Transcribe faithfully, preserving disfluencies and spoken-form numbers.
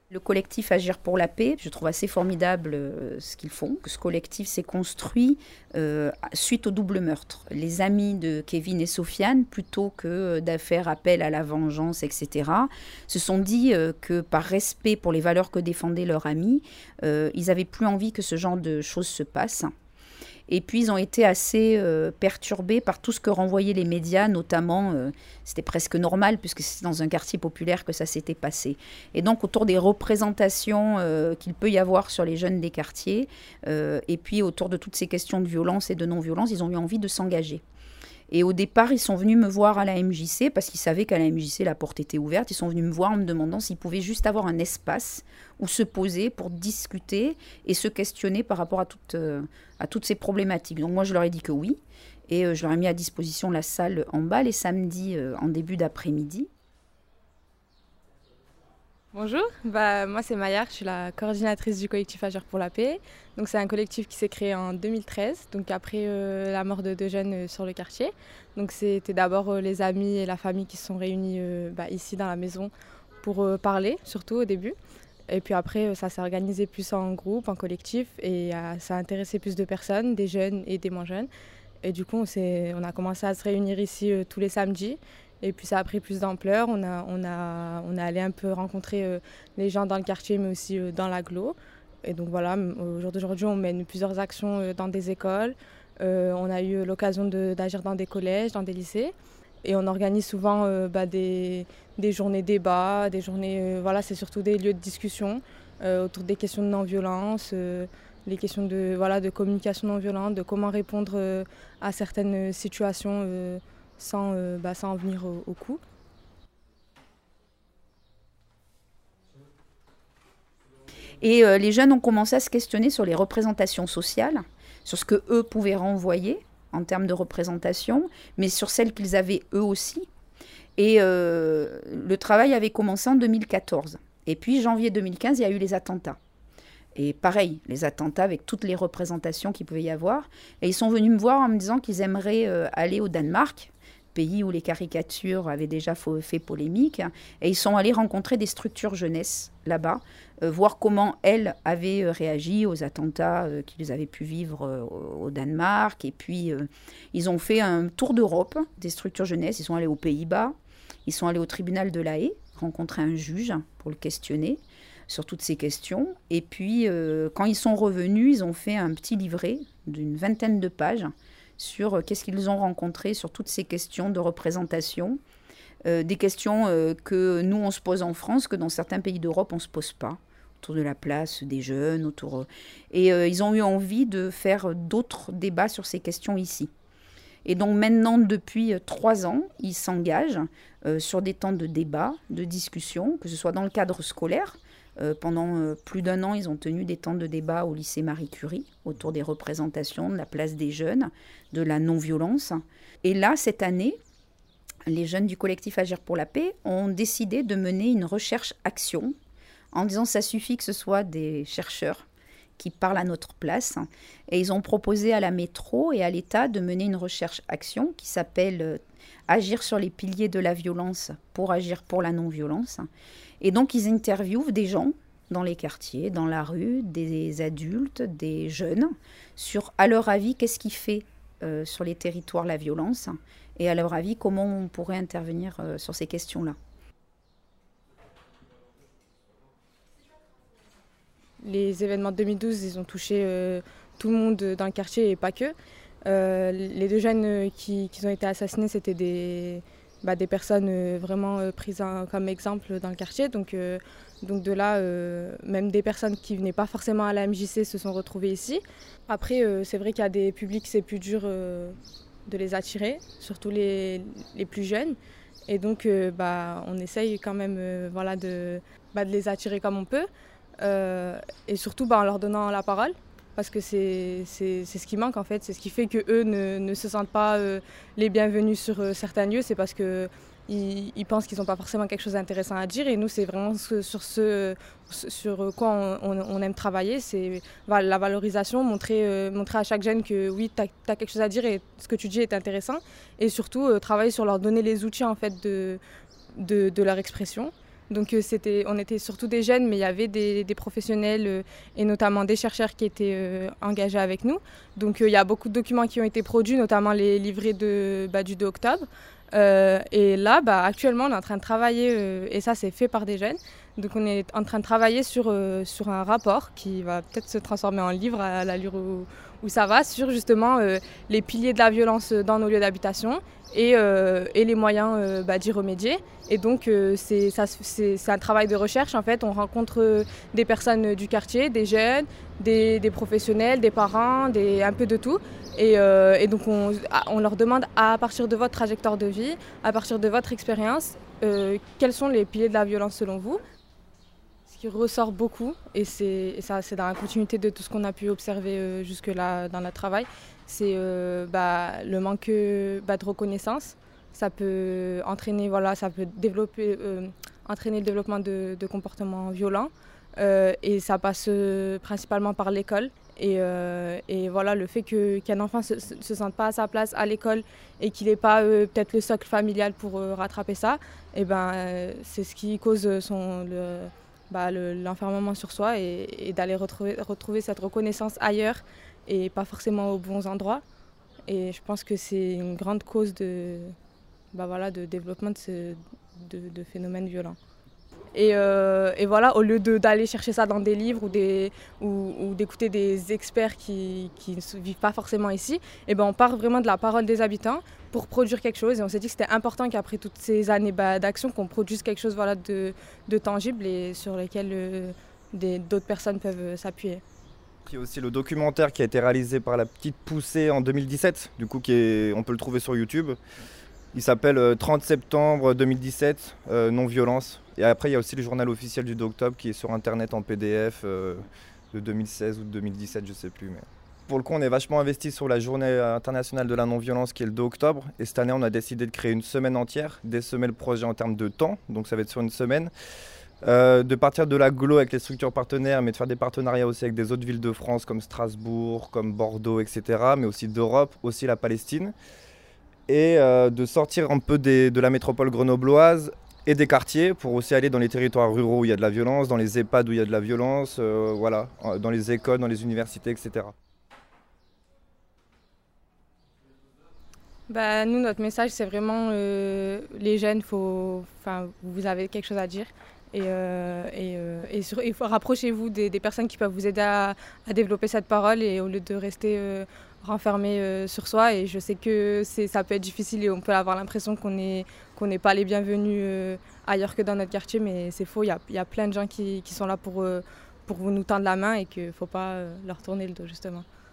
Le collectif Agir pour la paix, je trouve assez formidable euh, ce qu'ils font. Ce collectif s'est construit euh, suite au double meurtre. Les amis de Kevin et Sofiane, plutôt que de faire appel à la vengeance, et cetera, se sont dit euh, que par respect pour les valeurs que défendaient leurs amis, euh, ils n'avaient plus envie que ce genre de choses se passent. Et puis, ils ont été assez euh, perturbés par tout ce que renvoyaient les médias, notamment, euh, c'était presque normal, puisque c'était dans un quartier populaire que ça s'était passé. Et donc, autour des représentations euh, qu'il peut y avoir sur les jeunes des quartiers, euh, et puis autour de toutes ces questions de violence et de non-violence, ils ont eu envie de s'engager. Et au départ, ils sont venus me voir à la M J C, parce qu'ils savaient qu'à la M J C, la porte était ouverte. Ils sont venus me voir en me demandant s'ils pouvaient juste avoir un espace où se poser pour discuter et se questionner par rapport à, toute, euh, à toutes ces problématiques. Donc moi, je leur ai dit que oui. Et euh, je leur ai mis à disposition la salle en bas les samedis euh, en début d'après-midi. Bonjour, bah, moi c'est Maya, je suis la coordinatrice du collectif Agir pour la paix. Donc c'est un collectif qui s'est créé en deux mille treize, donc après euh, la mort de deux jeunes euh, sur le quartier. Donc c'était d'abord euh, les amis et la famille qui se sont réunis euh, bah, ici dans la maison pour euh, parler, surtout au début. Et puis après euh, ça s'est organisé plus en groupe, en collectif, et euh, ça a intéressé plus de personnes, des jeunes et des moins jeunes. Et du coup on, s'est, on a commencé à se réunir ici euh, tous les samedis. Et puis ça a pris plus d'ampleur, on a, on a, on a allé un peu rencontrer euh, les gens dans le quartier mais aussi euh, dans l'agglo. Et donc voilà, au jour d'aujourd'hui on mène plusieurs actions euh, dans des écoles, euh, on a eu l'occasion de, d'agir dans des collèges, dans des lycées. Et on organise souvent euh, bah, des, des journées débats, des journées, euh, voilà, c'est surtout des lieux de discussion euh, autour des questions de non-violence, euh, les questions de, voilà, de communication non-violente, de comment répondre euh, à certaines situations euh, Sans, euh, bah, sans en venir au, au coup. Et euh, les jeunes ont commencé à se questionner sur les représentations sociales, sur ce que eux pouvaient renvoyer en termes de représentation, mais sur celles qu'ils avaient eux aussi. Et euh, le travail avait commencé en deux mille quatorze. Et puis, janvier deux mille quinze, il y a eu les attentats. Et pareil, les attentats avec toutes les représentations qu'il pouvait y avoir. Et ils sont venus me voir en me disant qu'ils aimeraient euh, aller au Danemark, pays où les caricatures avaient déjà fait polémique, et ils sont allés rencontrer des structures jeunesse là-bas, euh, voir comment elles avaient euh, réagi aux attentats euh, qu'ils avaient pu vivre euh, au Danemark. Et puis, euh, ils ont fait un tour d'Europe des structures jeunesse. Ils sont allés aux Pays-Bas, ils sont allés au tribunal de La Haye, rencontrer un juge pour le questionner sur toutes ces questions. Et puis, euh, quand ils sont revenus, ils ont fait un petit livret d'une vingtaine de pages sur qu'est-ce qu'ils ont rencontré sur toutes ces questions de représentation, euh, des questions euh, que nous, on se pose en France, que dans certains pays d'Europe, on ne se pose pas, autour de la place des jeunes, autour... Et euh, ils ont eu envie de faire d'autres débats sur ces questions ici. Et donc maintenant, depuis trois ans, ils s'engagent euh, sur des temps de débat, de discussion, que ce soit dans le cadre scolaire. Euh, pendant euh, plus d'un an, ils ont tenu des temps de débat au lycée Marie Curie autour des représentations, de la place des jeunes, de la non-violence. Et là, cette année, les jeunes du collectif Agir pour la paix ont décidé de mener une recherche-action en disant ça suffit que ce soit des chercheurs qui parlent à notre place. Et ils ont proposé à la métro et à l'État de mener une recherche-action qui s'appelle euh, Agir sur les piliers de la violence pour agir pour la non-violence. Et donc, ils interviewent des gens dans les quartiers, dans la rue, des adultes, des jeunes, sur, à leur avis, qu'est-ce qui fait euh, sur les territoires la violence, et à leur avis, comment on pourrait intervenir euh, sur ces questions-là. Les événements de deux mille douze, ils ont touché euh, tout le monde dans le quartier et pas que. Euh, les deux jeunes qui, qui ont été assassinés, c'était des... Bah, des personnes euh, vraiment euh, prises en, comme exemple dans le quartier. Donc, euh, donc de là, euh, même des personnes qui ne venaient pas forcément à la M J C se sont retrouvées ici. Après, euh, c'est vrai qu'il y a des publics, c'est plus dur euh, de les attirer, surtout les, les plus jeunes. Et donc, euh, bah, on essaye quand même euh, voilà, de, bah, de les attirer comme on peut. Euh, et surtout bah, en leur donnant la parole. Parce que c'est, c'est, c'est ce qui manque en fait, c'est ce qui fait qu'eux ne, ne se sentent pas euh, les bienvenus sur euh, certains lieux, c'est parce qu'ils ils pensent qu'ils n'ont pas forcément quelque chose d'intéressant à dire. Et nous, c'est vraiment ce, sur ce sur quoi on, on, on aime travailler, c'est voilà, la valorisation, montrer, euh, montrer à chaque jeune que oui, tu as quelque chose à dire et ce que tu dis est intéressant. Et surtout, euh, travailler sur leur donner les outils en fait, de, de, de leur expression. Donc euh, c'était, on était surtout des jeunes, mais il y avait des, des professionnels euh, et notamment des chercheurs qui étaient euh, engagés avec nous. Donc euh, il y a beaucoup de documents qui ont été produits, notamment les livrets de, bah, du deux octobre. Euh, et là, bah, actuellement, on est en train de travailler, euh, et ça c'est fait par des jeunes. Donc on est en train de travailler sur, euh, sur un rapport qui va peut-être se transformer en livre à l'allure où, où ça va, sur justement euh, les piliers de la violence dans nos lieux d'habitation et, euh, et les moyens euh, bah, d'y remédier. Et donc euh, c'est, ça, c'est, c'est un travail de recherche en fait. On rencontre des personnes du quartier, des jeunes, des, des professionnels, des parents, des, un peu de tout. Et, euh, et donc on, on leur demande à partir de votre trajectoire de vie, à partir de votre expérience, euh, quels sont les piliers de la violence selon vous. Ce qui ressort beaucoup, et, c'est, et ça c'est dans la continuité de tout ce qu'on a pu observer euh, jusque-là dans notre travail, c'est euh, bah, le manque euh, bah, de reconnaissance. Ça peut entraîner, voilà, ça peut développer, euh, entraîner le développement de, de comportements violents. Euh, et ça passe euh, principalement par l'école. Et, euh, et voilà, le fait que, qu'un enfant ne se, se sente pas à sa place à l'école et qu'il n'ait pas euh, peut-être le socle familial pour euh, rattraper ça, et ben, euh, c'est ce qui cause son, le, bah, le, l'enfermement sur soi et, et d'aller retrouver, retrouver cette reconnaissance ailleurs et pas forcément aux bons endroits. Et je pense que c'est une grande cause de, bah, voilà, de développement de, ce, de, de phénomènes violents. Et, euh, et voilà, au lieu de, d'aller chercher ça dans des livres ou, des, ou, ou d'écouter des experts qui, qui ne vivent pas forcément ici, et ben on part vraiment de la parole des habitants pour produire quelque chose. Et on s'est dit que c'était important qu'après toutes ces années bah, d'action, qu'on produise quelque chose voilà, de, de tangible et sur lequel euh, des, d'autres personnes peuvent s'appuyer. Il y a aussi le documentaire qui a été réalisé par La Petite Poussée en deux mille dix-sept, du coup qui est, on peut le trouver sur YouTube. Il s'appelle trente septembre deux mille dix-sept, euh, non-violence. Et après, il y a aussi le journal officiel du deux octobre qui est sur Internet en P D F euh, de deux mille seize ou de deux mille dix-sept, je ne sais plus. Mais... Pour le coup, on est vachement investi sur la journée internationale de la non-violence qui est le deux octobre. Et cette année, on a décidé de créer une semaine entière, d'essaimer le projet en termes de temps. Donc ça va être sur une semaine. Euh, de partir de l'agglo avec les structures partenaires, mais de faire des partenariats aussi avec des autres villes de France comme Strasbourg, comme Bordeaux, et cetera. Mais aussi d'Europe, aussi la Palestine. Et euh, de sortir un peu des, de la métropole grenobloise et des quartiers pour aussi aller dans les territoires ruraux où il y a de la violence, dans les EHPAD où il y a de la violence, euh, voilà, dans les écoles, dans les universités, et cetera. Bah, nous, notre message, c'est vraiment euh, les jeunes, faut, vous avez quelque chose à dire. Et, euh, et, euh, et sur, il faut rapprochez-vous des, des personnes qui peuvent vous aider à, à développer cette parole et au lieu de rester euh, renfermé euh, sur soi. Et je sais que c'est, ça peut être difficile et on peut avoir l'impression qu'on n'est qu'on n'est pas les bienvenus euh, ailleurs que dans notre quartier, mais c'est faux. Il y a, il y a plein de gens qui, qui sont là pour, euh, pour nous tendre la main et qu'il ne faut pas euh, leur tourner le dos, justement.